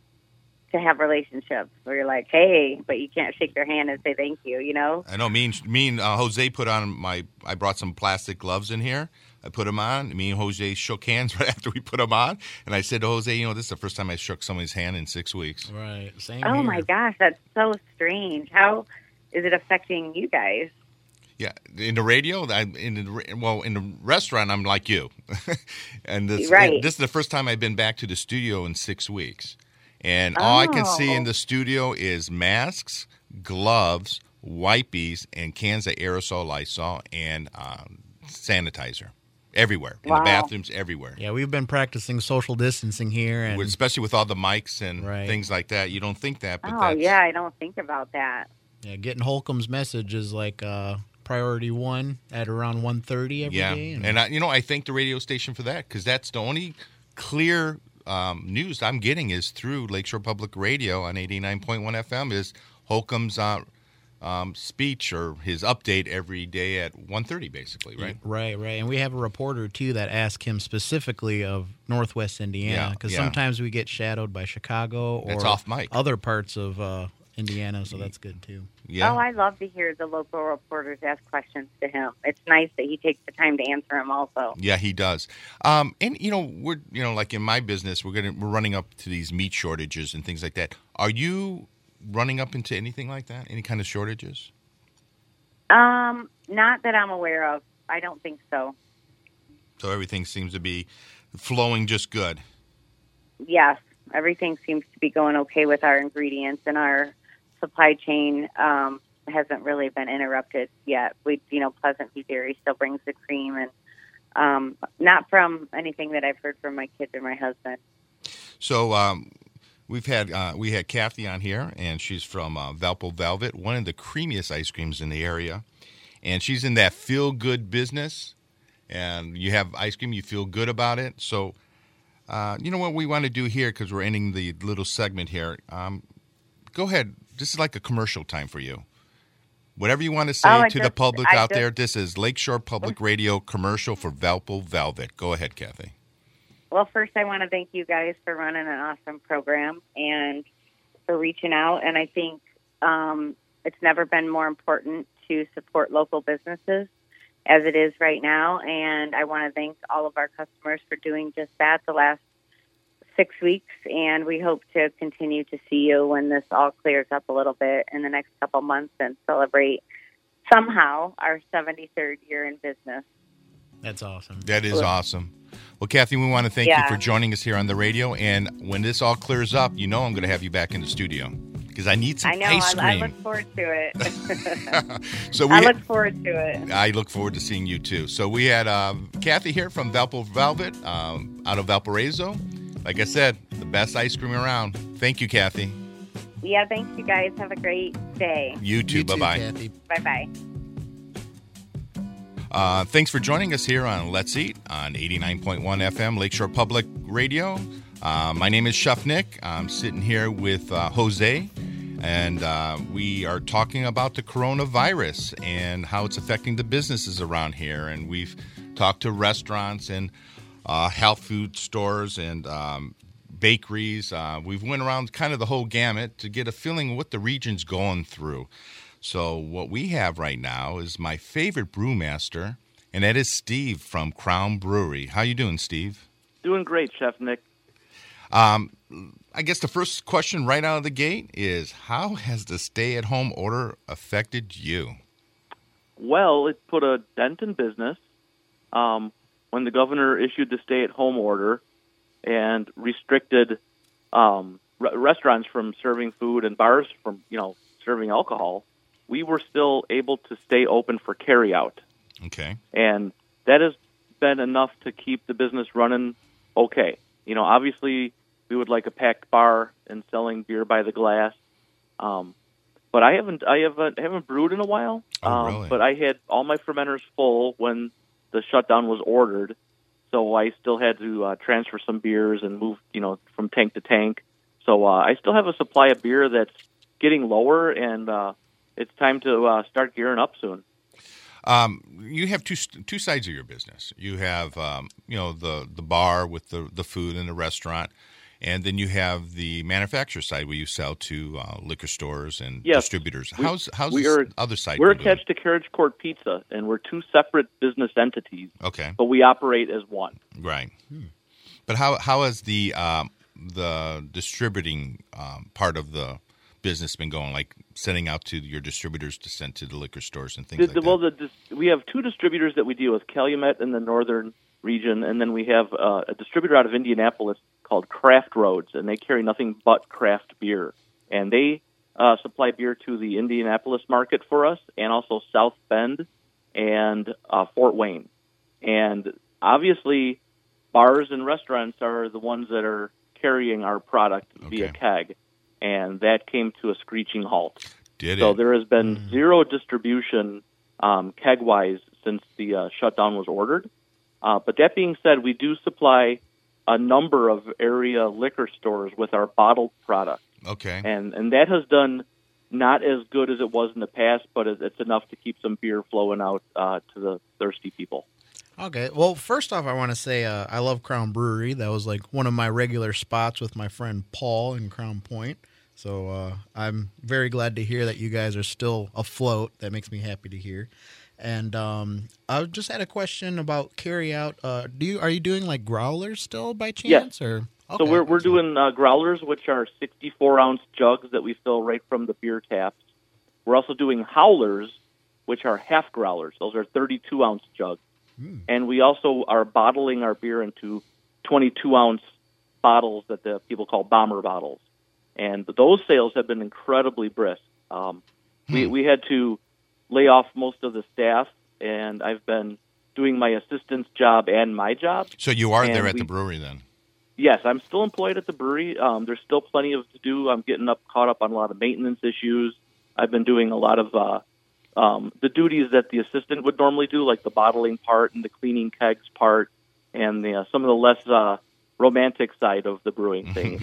to have relationships where you're like, hey, but you can't shake their hand and say thank you, you know? I know. Me and, me and uh, Jose put on my. I brought some plastic gloves in here. I put them on. Me and Jose shook hands right after we put them on. And I said to Jose, you know, this is the first time I shook somebody's hand in six weeks. Right. Same Oh, here. my gosh, that's so strange. How is it affecting you guys? Yeah, in the radio, I, in the well, in the restaurant, I'm like you, and this Right. this is the first time I've been back to the studio in six weeks, and all I can see in Oh. the studio is masks, gloves, wipies, and cans of aerosol Lysol and um, sanitizer everywhere in Wow. the bathrooms, everywhere. Yeah, we've been practicing social distancing here, and With- Especially with all the mics and Right. things like that, you don't think that, but Oh, that's, yeah, I don't think about that. yeah, getting Holcomb's message is like uh, priority one at around one thirty every yeah. day. And I, you know, I thank the radio station for that because that's the only clear um, news I'm getting is through Lakeshore Public Radio on eighty-nine point one F M is Holcomb's uh, um, speech or his update every day at one thirty, basically, right? Right, right. And we have a reporter, too, that asked him specifically of Northwest Indiana Yeah, because yeah. sometimes we get shadowed by Chicago or That's off mic. other parts of uh, Indiana, so that's good, too. Yeah. Oh, I love to hear the local reporters ask questions to him. It's nice that he takes the time to answer them also. Yeah, he does. Um, and you know, we're you know, like in my business, we're gonna we're running up to these meat shortages and things like that. Are you running up into anything like that? Any kind of shortages? Um, not that I'm aware of. I don't think so. So everything seems to be flowing just good. Yes, everything seems to be going okay with our ingredients, and our supply chain um, hasn't really been interrupted yet. We, you know, Pleasant View Dairy still brings the cream, and um, not from anything that I've heard from my kids or my husband. So um, we've had uh, we had Kathy on here, and she's from uh, Valpo Velvet, one of the creamiest ice creams in the area, and she's in that feel good business. And you have ice cream, you feel good about it. So, uh, you know what we want to do here because we're ending the little segment here. Um, go ahead. This is like a commercial time for you. Whatever you want to say Oh, I to the just- public I out just- there, this is Lakeshore Public Radio commercial for Valpo Velvet. Go ahead, Kathy. Well, first, I want to thank you guys for running an awesome program and for reaching out. And I think um, it's never been more important to support local businesses as it is right now. And I want to thank all of our customers for doing just that the last six weeks. And we hope to continue to see you when this all clears up a little bit in the next couple months and celebrate somehow our seventy-third year in business. That's awesome. That is awesome. Well, Kathy, we want to thank Yeah. you for joining us here on the radio. And when this all clears up, you know I'm going to have you back in the studio because I need some I know. ice I, I cream. look forward to it. so we I look forward to it. I look forward to seeing you too. So we had um, Kathy here from Valpo Velvet um, out of Valparaiso. Like I said, the best ice cream around. Thank you, Kathy. Yeah, thanks, you guys. Have a great day. You too. You Bye too, bye. Kathy. Bye-bye. Uh, thanks for joining us here on Let's Eat on eighty-nine point one F M, Lakeshore Public Radio. Uh, my name is Chef Nick. I'm sitting here with uh, Jose, and uh, we are talking about the coronavirus and how it's affecting the businesses around here. And we've talked to restaurants and uh, health food stores and um, bakeries. Uh, we've went around kind of the whole gamut to get a feeling of what the region's going through. So what we have right now is my favorite brewmaster, and that is Steve from Crown Brewery. How you doing, Steve? Doing great, Chef Nick. Um, I guess the first question right out of the gate is, how has the stay-at-home order affected you? Well, it put a dent in business. Um, when the governor issued the stay-at-home order and restricted um, re- restaurants from serving food and bars from, you know, serving alcohol, we were still able to stay open for carryout. Okay. And that has been enough to keep the business running okay. You know, obviously, we would like a packed bar and selling beer by the glass. Um, but I haven't, I haven't, haven't brewed in a while. Oh, um, really? But I had all my fermenters full when the shutdown was ordered, so I still had to uh, transfer some beers and move, you know, from tank to tank. So uh, I still have a supply of beer that's getting lower, and uh, it's time to uh, start gearing up soon. Um, you have two two sides of your business. You have um, you know the the bar with the the food and the restaurant, and then you have the manufacturer side where you sell to uh, liquor stores and Yes. distributors. We- how's how's we the are- other side? We're been doing? attached to Carriage Court Pizza, and we're two separate business entities, Okay, but we operate as one. right. But how how has the um, the distributing um, part of the business been going? Like sending out to your distributors to send to the liquor stores and things The, like the, that. well, the, dis- we have two distributors that we deal with, Calumet in the northern region, and then we have uh, a distributor out of Indianapolis called Craft Roads, and they carry nothing but craft beer. And they uh, supply beer to the Indianapolis market for us, and also South Bend and uh, Fort Wayne. And obviously, bars and restaurants are the ones that are carrying our product via Okay. keg, and that came to a screeching halt. Did So it? there has been zero distribution um, keg-wise since the uh, shutdown was ordered. Uh, but that being said, we do supply a number of area liquor stores with our bottled product, Okay. and and that has done not as good as it was in the past, but it- it's enough to keep some beer flowing out uh, to the thirsty people. Okay. Well, first off, I want to say uh, I love Crown Brewery. That was like one of my regular spots with my friend Paul in Crown Point. So uh, I'm very glad to hear that you guys are still afloat. That makes me happy to hear. And um, I just had a question about carry out. Uh, do you are you doing like growlers still by chance? Or So okay. we're we're doing uh, growlers, which are sixty-four ounce jugs that we fill right from the beer taps. We're also doing howlers, which are half growlers. Those are thirty-two ounce jugs. And we also are bottling our beer into twenty-two ounce bottles that the people call bomber bottles. And those sales have been incredibly brisk. Um, we, we had to lay off most of the staff, and I've been doing my assistant's job and my job. So you are and there at we- the brewery then? Yes, I'm still employed at the brewery. Um, there's still plenty of to do. I'm getting up caught up on a lot of maintenance issues. I've been doing a lot of uh, um, the duties that the assistant would normally do, like the bottling part and the cleaning kegs part, and the, uh, some of the less uh, romantic side of the brewing things.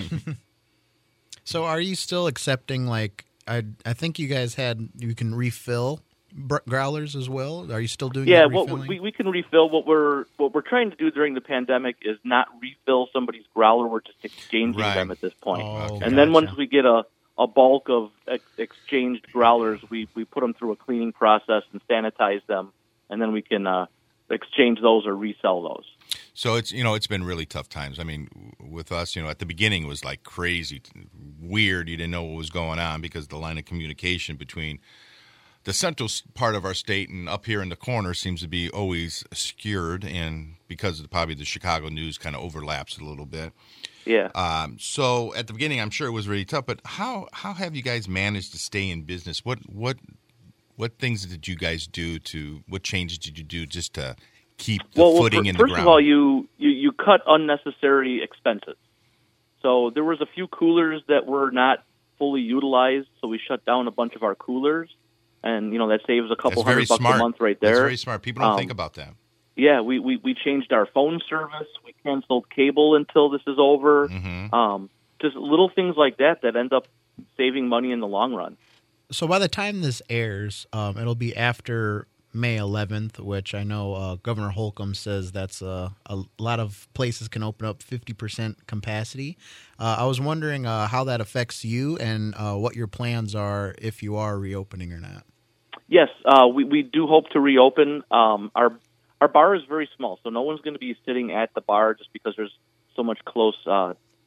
So are you still accepting like I I think you guys had you can refill br- growlers as well? Are you still doing Yeah, that well, refilling? we we can refill. What we're what we're trying to do during the pandemic is not refill somebody's growler. We're just exchanging Right. them at this point. Oh, and then gotcha. once we get a, a bulk of ex- exchanged growlers, we, we put them through a cleaning process and sanitize them, and then we can uh, exchange those or resell those. So it's you know it's been really tough times. I mean, w- with us, you know, at the beginning it was like crazy, weird. You didn't know what was going on because the line of communication between the central s- part of our state and up here in the corner seems to be always skewed, and because of the, probably the Chicago news kind of overlaps a little bit. Yeah. Um, so at the beginning, I'm sure it was really tough. But how how have you guys managed to stay in business? What what what things did you guys do to? What changes did you do just to keep the well, well, footing fir- in the first ground? of all, you, you, you cut unnecessary expenses. So there was a few coolers that were not fully utilized, so we shut down a bunch of our coolers, and you know that saves a couple That's very hundred bucks smart. a month right there. That's very smart. People don't Um, think about that. Yeah, we, we, we changed our phone service. We canceled cable until this is over. Mhm. Um, just little things like that that end up saving money in the long run. So by the time this airs, um, it'll be after May eleventh, which I know uh, Governor Holcomb says that's uh, a lot of places can open up fifty percent capacity. Uh, I was wondering uh, how that affects you and uh, what your plans are if you are reopening or not. Yes, uh, we, we do hope to reopen. Um, our our bar is very small, so no one's going to be sitting at the bar just because there's so much close uh,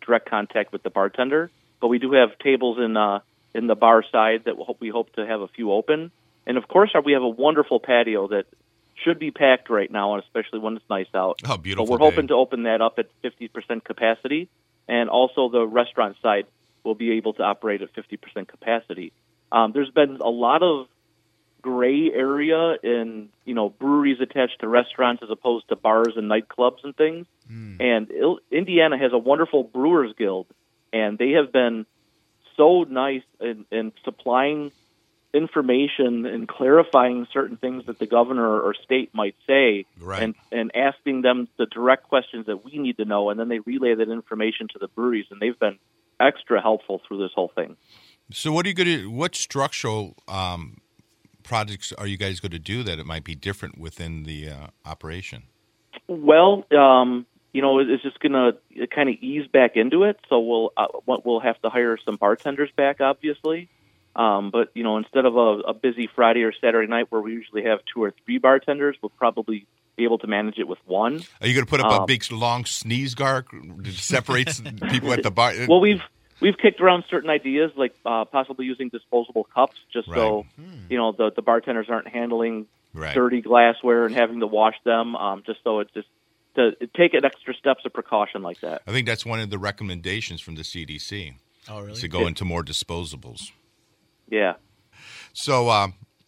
direct contact with the bartender. But we do have tables in uh, in the bar side that we hope, we hope to have a few open. And, of course, we have a wonderful patio that should be packed right now, especially when it's nice out. Oh, beautiful. But we're day. hoping to open that up at fifty percent capacity. And also the restaurant side will be able to operate at fifty percent capacity. Um, there's been a lot of gray area in, you know, breweries attached to restaurants as opposed to bars and nightclubs and things. Mm. And Il- Indiana has a wonderful Brewers Guild, and they have been so nice in, in supplying information and clarifying certain things that the governor or state might say, right. and, and asking them the direct questions that we need to know, and then they relay that information to the breweries, and they've been extra helpful through this whole thing. So what are you going to, what structural um, projects are you guys going to do that it might be different within the uh, operation? Well, um, you know, it's just going to kind of ease back into it. So we'll uh, we'll have to hire some bartenders back, obviously. Um, but, you know, instead of a, a busy Friday or Saturday night where we usually have two or three bartenders, we'll probably be able to manage it with one. Are you going to put up um, a big, long sneeze guard that separates people at the bar? Well, we've we've kicked around certain ideas, like uh, possibly using disposable cups, just right. so, Hmm. you know, the, the bartenders aren't handling right. dirty glassware and having to wash them, um, just so it's just to take an extra steps of precaution like that. I think that's one of the recommendations from the C D C. Oh, really? To go into more disposables. Yeah. So uh,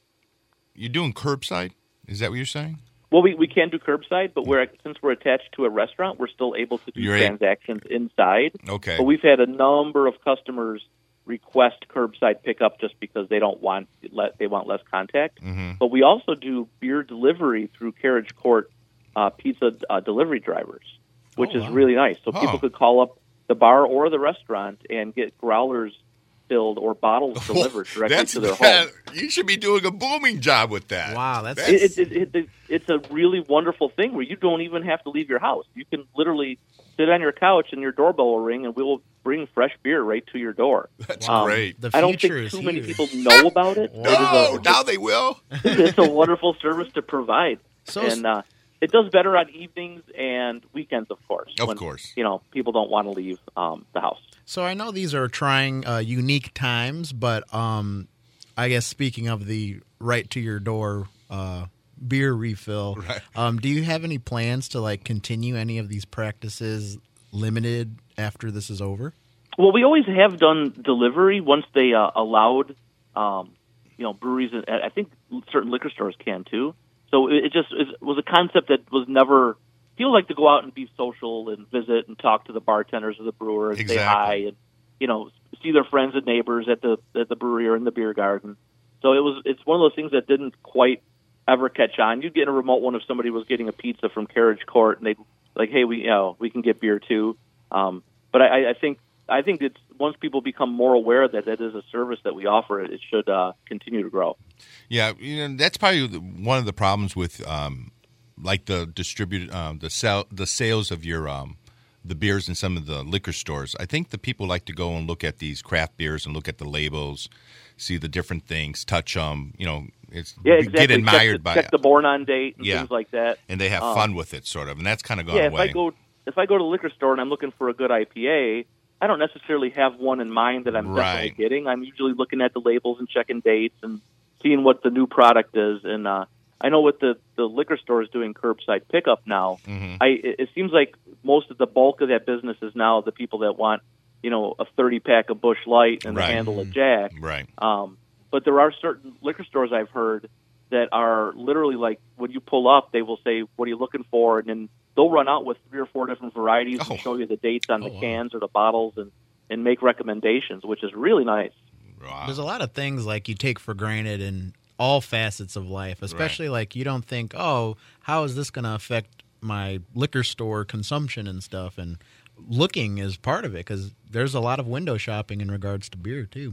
you're doing curbside? Is that what you're saying? Well, we, we can do curbside, but we're since we're attached to a restaurant, we're still able to do You're transactions a- inside. Okay. But we've had a number of customers request curbside pickup just because they don't want let they want less contact. Mm-hmm. But we also do beer delivery through Carriage Court uh, pizza uh, delivery drivers, which Oh, is wow. really nice. So Oh. people could call up the bar or the restaurant and get growlers filled or bottles delivered directly That's, to their that, home. you should be doing a booming job with that. Wow, that's- It, it, it, it, it's a really wonderful thing where you don't even have to leave your house. You can literally sit on your couch and your doorbell will ring, and we will bring fresh beer right to your door. That's Um, great. The I don't think future is too many here. people know about it. No, It is a, now they will. it's a wonderful service to provide, So- and uh, it does better on evenings and weekends, of course. Of when, course. you know, people don't want to leave um, the house. So I know these are trying uh, unique times, but um, I guess speaking of the right to your door uh, beer refill, Right. um, do you have any plans to like continue any of these practices limited after this is over? Well, we always have done delivery once they uh, allowed, um, you know, breweries. And I think certain liquor stores can too. So it, it just it was a concept that was never. People like to go out and be social and visit and talk to the bartenders or the brewer and Exactly. say hi and you know see their friends and neighbors at the at the brewery or in the beer garden. So it was it's one of those things that didn't quite ever catch on. You'd get in a remote one if somebody was getting a pizza from Carriage Court and they'd like, hey, we you know we can get beer too. Um, but I, I think I think it's once people become more aware that that is a service that we offer, it should uh, continue to grow. Yeah, you know, that's probably the- one of the problems with um, like the distribute um, the sell the sales of your um, the beers in some of the liquor stores. I think the people like to go and look at these craft beers and look at the labels, see the different things, touch them. You know, it's Yeah, exactly. get admired check the, by check the born on date and Yeah. things like that. and they have um, fun with it, sort of, and that's kind of gone Yeah, if away. I go if I go to the liquor store and I'm looking for a good I P A, I don't necessarily have one in mind that I'm Right. definitely getting. I'm usually looking at the labels and checking dates and seeing what the new product is. And uh, I know what the, the liquor store is doing curbside pickup now. Mhm. I it, it seems like most of the bulk of that business is now the people that want, you know, a thirty pack of Busch Light and Right. a handle of Jack. Right. Um, but there are certain liquor stores I've heard that are literally like when you pull up, they will say, "What are you looking for?" And then they'll run out with three or four different varieties Oh. and show you the dates on Oh, the wow. cans or the bottles and, and make recommendations, which is really nice. Wow. There's a lot of things like you take for granted in all facets of life, especially like you don't think, oh, how is this going to affect my liquor store consumption and stuff? And looking is part of it because there's a lot of window shopping in regards to beer too.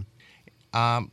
Um,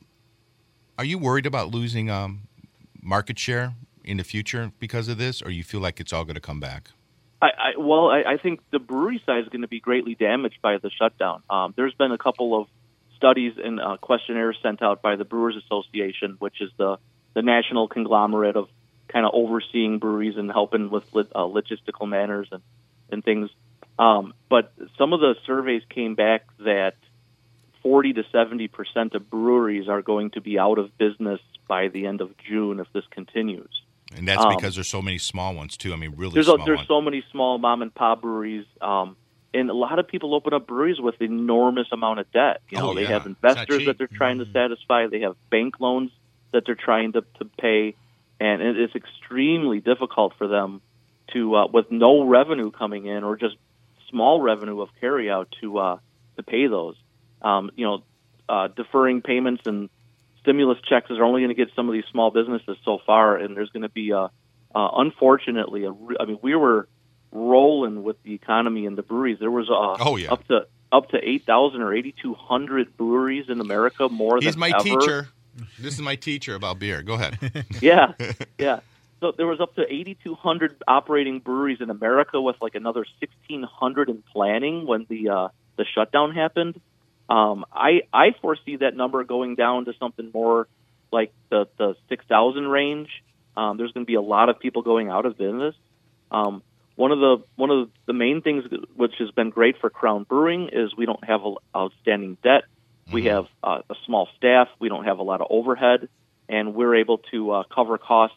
are you worried about losing um, market share in the future because of this, or you feel like it's all going to come back? I, I well, I, I think the brewery side is going to be greatly damaged by the shutdown. Um, there's been a couple of studies and uh, questionnaires sent out by the Brewers Association, which is the, the national conglomerate of kind of overseeing breweries and helping with uh, logistical manners and, and things. Um, but some of the surveys came back that forty to seventy percent of breweries are going to be out of business by the end of June if this continues. And that's Um, because there's so many small ones, too. I mean, really There's small a, there's ones. so many small mom and pop breweries, um, and a lot of people open up breweries with enormous amount of debt. You know, Oh, they yeah. have It's not investors cheap. that they're trying to satisfy. They have bank loans that they're trying to, to pay, and it is extremely difficult for them to, uh, with no revenue coming in or just small revenue of carryout to uh, to pay those. Um, you know, uh, deferring payments and stimulus checks are only going to get some of these small businesses so far, and there's going to be a, uh, unfortunately, a re- I mean, we were rolling with the economy and the breweries. There was uh, Oh, yeah. up to up to eight thousand or eighty two hundred breweries in America, more He's than my ever. teacher. This is my teacher about beer. Go ahead. Yeah, yeah. So there was up to eighty two hundred operating breweries in America, with like another sixteen hundred in planning when the uh, the shutdown happened. Um, I I foresee that number going down to something more like the the six thousand range. Um, there's going to be a lot of people going out of business. Um, one of the one of the main things which has been great for Crown Brewing is we don't have a, outstanding debt. We have uh, a small staff. We don't have a lot of overhead, and we're able to uh, cover costs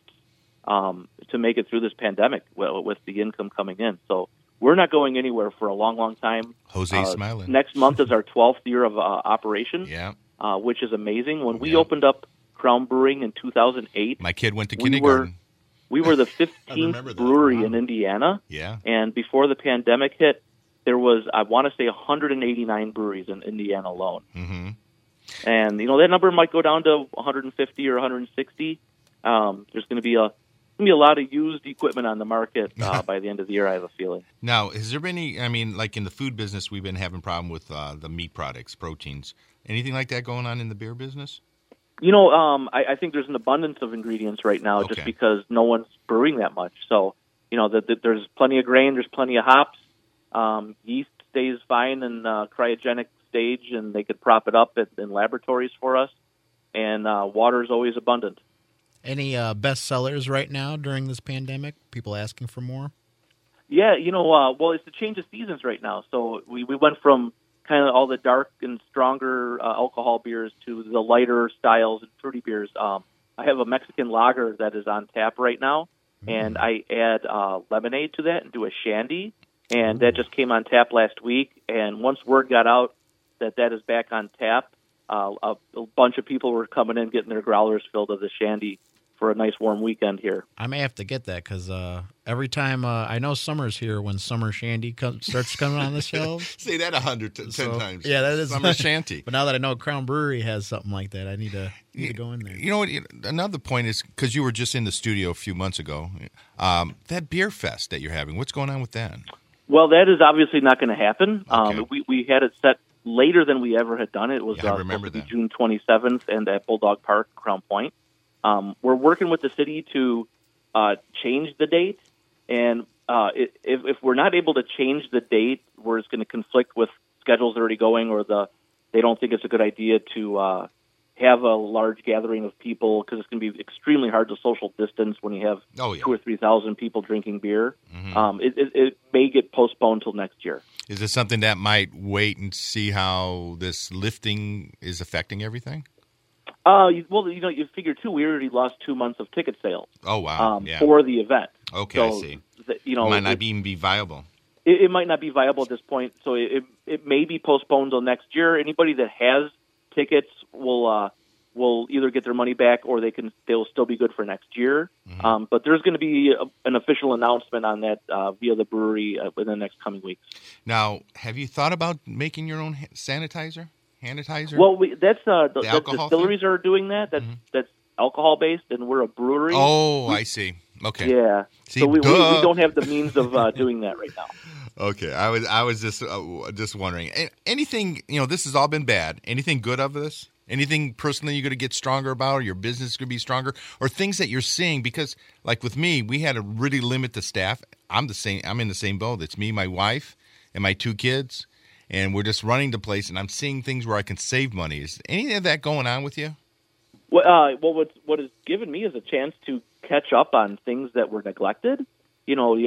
um, to make it through this pandemic with, with the income coming in. So we're not going anywhere for a long, long time. Jose Uh, smiling. Next month is our twelfth year of uh, operation, Yeah. uh, which is amazing. When we Yeah. opened up Crown Brewing in two thousand eight, My kid went to we kindergarten. we were the remember fifteenth that. brewery Wow. in Indiana. Yeah. And before the pandemic hit, there was, I want to say, one hundred eighty-nine breweries in Indiana alone. Mm-hmm. And, you know, that number might go down to one hundred fifty or one hundred sixty. Um, there's going to be a going to be a lot of used equipment on the market uh, by the end of the year, I have a feeling. Now, has there been any, I mean, like in the food business, we've been having problem with uh, the meat products, proteins. Anything like that going on in the beer business? You know, um, I, I think there's an abundance of ingredients right now Okay. just because no one's brewing that much. So, you know, that the, there's plenty of grain, there's plenty of hops. Um, yeast stays fine in uh, cryogenic stage, and they could prop it up at, in laboratories for us. And uh, water is always abundant. Any uh, best sellers right now during this pandemic? People asking for more? Yeah, you know, uh, well, it's the change of seasons right now. So we, we went from kind of all the dark and stronger uh, alcohol beers to the lighter styles and fruity beers. Um, I have a Mexican lager that is on tap right now, and I add uh, lemonade to that and do a shandy, and that just came on tap last week. And once word got out that that is back on tap, uh, a, a bunch of people were coming in getting their growlers filled of the shandy for a nice warm weekend here. I may have to get that because uh, every time uh, I know summer's here when summer shandy come, starts coming on the shelves. Say that a hundred, ten So, times. yeah, that is Summer shanty. But now that I know Crown Brewery has something like that, I need to need to go in there. You know what? Another point is, because you were just in the studio a few months ago, um, that beer fest that you're having, what's going on with that? Well, that is obviously not going to happen. Okay. Um, we, we had it set later than we ever had done it. It was Yeah, I uh, remember supposed to be that. June twenty-seventh and at Bulldog Park, Crown Point. Um, we're working with the city to uh, change the date, and uh, if, if we're not able to change the date, where it's going to conflict with schedules already going, or the they don't think it's a good idea to uh, have a large gathering of people, because it's going to be extremely hard to social distance when you have Oh, yeah. two or three thousand people drinking beer. Mhm. Um, it, it, it may get postponed till next year. Is this something that might wait and see how this lifting is affecting everything? Uh, you- well, you know, you figure too. We already lost two months of ticket sales Oh, wow. um, yeah. for the event. Okay, I So, see. th- you know, Might not it, even be viable. it, it might not be viable at this point. So it, it it may be postponed till next year. Anybody that has tickets will uh, will either get their money back, or they can they'll still be good for next year. Mm-hmm. Um, but there's going to be a, an official announcement on that uh, via the brewery uh, within the next coming weeks. Now, have you thought about making your own ha- sanitizer? Sanitizer? Well, we, that's uh, the, The the alcohol distilleries are doing that. That's that's alcohol based, and we're a brewery. oh, I see. Okay. Yeah. See, so we, we, duh. we don't have the means of uh, doing that right now. Okay, I was I was just uh, just wondering. A- Anything, you know, this has all been bad. Anything good of this? Anything personally you're going to get stronger about, or your business is going to be stronger, or things that you're seeing? Because, like with me, we had to really limit the staff. I'm the same. I'm in the same boat. It's me, my wife, and my two kids, and we're just running the place. And I'm seeing things where I can save money. Is any of that going on with you? Well, uh, well, what's, what has given me is a chance to catch up on things that were neglected. You know, you,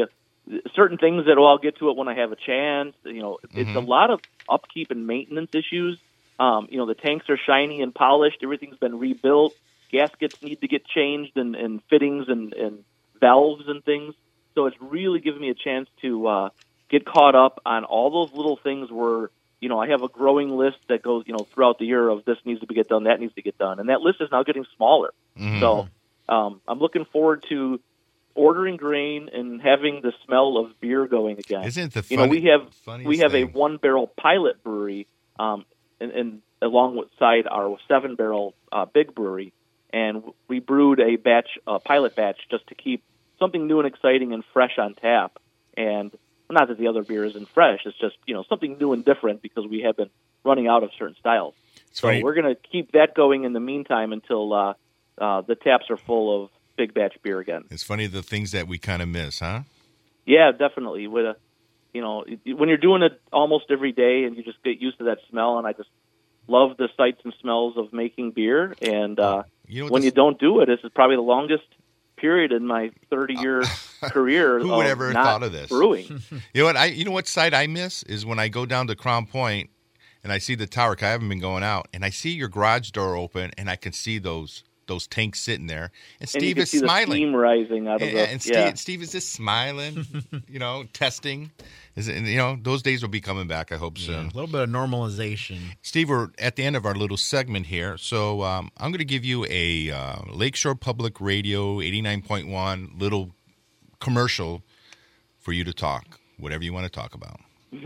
certain things that, well, I'll get to it when I have a chance. You know, it's Mm-hmm. a lot of upkeep and maintenance issues. Um, you know, the tanks are shiny and polished. Everything's been rebuilt. Gaskets need to get changed, and, and fittings and, and valves and things. So it's really given me a chance to uh, get caught up on all those little things where, you know, I have a growing list that goes, you know, throughout the year of this needs to get done, that needs to get done. And that list is now getting smaller. Mhm. So um, I'm looking forward to ordering grain and having the smell of beer going again. Isn't it the You know, funny, we have funniest we have thing? a one barrel pilot brewery, um, and, and alongside our seven barrel uh, big brewery, and we brewed a batch, a pilot batch, just to keep something new and exciting and fresh on tap. And not that the other beer isn't fresh, it's just, you know, something new and different because we have been running out of certain styles. It's So funny. we're going to keep that going in the meantime until uh, uh, the taps are full of big batch beer again. It's funny the things that we kind of miss, huh? Yeah, definitely. With a, you know, when you're doing it almost every day, and you just get used to that smell, and I just love the sights and smells of making beer. And uh, You know what when this- you don't do it, this is probably the longest period in my thirty-year career. Who would of ever have not thought of this? Brewing. You know what? I you know what side I miss is when I go down to Crown Point and I see the tower. 'Cause I haven't been going out, and I see your garage door open, and I can see those those tanks sitting there, and And Steve you can is see the smiling. steam rising out of And, the and Steve, yeah. Steve is just smiling, you know, testing. Is it, you know, those days will be coming back, I hope, Yeah, soon. a little bit of normalization. Steve, we're at the end of our little segment here, so um, I'm going to give you a uh, Lakeshore Public Radio eighty-nine point one little commercial for you to talk, whatever you want to talk about.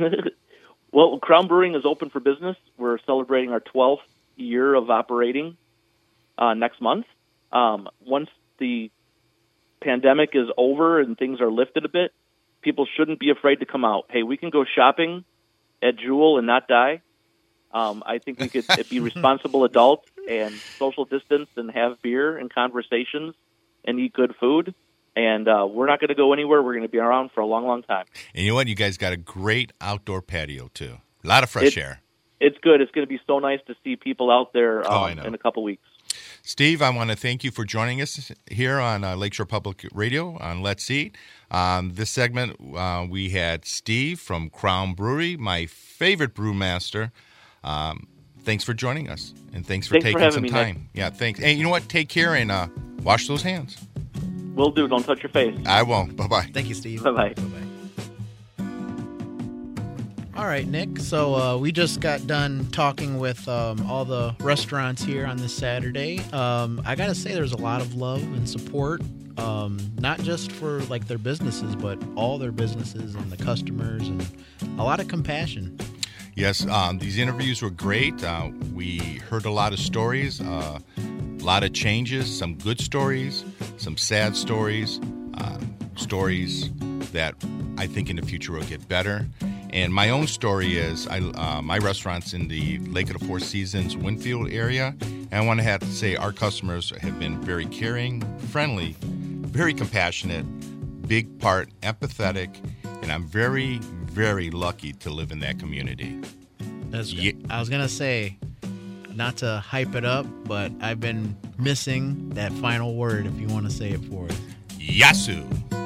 Well, Crown Brewing is open for business. We're celebrating our twelfth year of operating uh, next month. Um, once the pandemic is over and things are lifted a bit, people shouldn't be afraid to come out. Hey, we can go shopping at Jewel and not die. Um, I think we could be responsible adults and social distance and have beer and conversations and eat good food. And uh, we're not going to go anywhere. We're going to be around for a long, long time. And you know what? You guys got a great outdoor patio, too. A lot of fresh It- air. It's good. It's going to be so nice to see people out there um, Oh, I know. in a couple weeks. Steve, I want to thank you for joining us here on uh, Lakeshore Public Radio on Let's Eat. Um, this segment, uh, we had Steve from Crown Brewery, my favorite brewmaster. Um, thanks for joining us, and thanks for Thanks for taking having some me, time. Nick. Yeah, thanks. Hey, you know what? Take care and uh, wash those hands. Will do. Don't touch your face. I won't. Bye-bye. Thank you, Steve. Bye-bye. Bye-bye. All right, Nick. So uh, we just got done talking with um, all the restaurants here on this Saturday. Um, I gotta say, there's a lot of love and support, um, not just for like their businesses, but all their businesses and the customers, and a lot of compassion. Yes, um, these interviews were great. Uh, we heard a lot of stories, uh, a lot of changes, some good stories, some sad stories, uh, stories that I think in the future will get better. And my own story is I, uh, my restaurant's in the Lake of the Four Seasons, Winfield area. And I want to have to say our customers have been very caring, friendly, very compassionate, big part empathetic, and I'm very, very lucky to live in that community. That's good. Ye- I was gonna say, not to hype it up, but I've been missing that final word. If you want to say it for us. Yasu!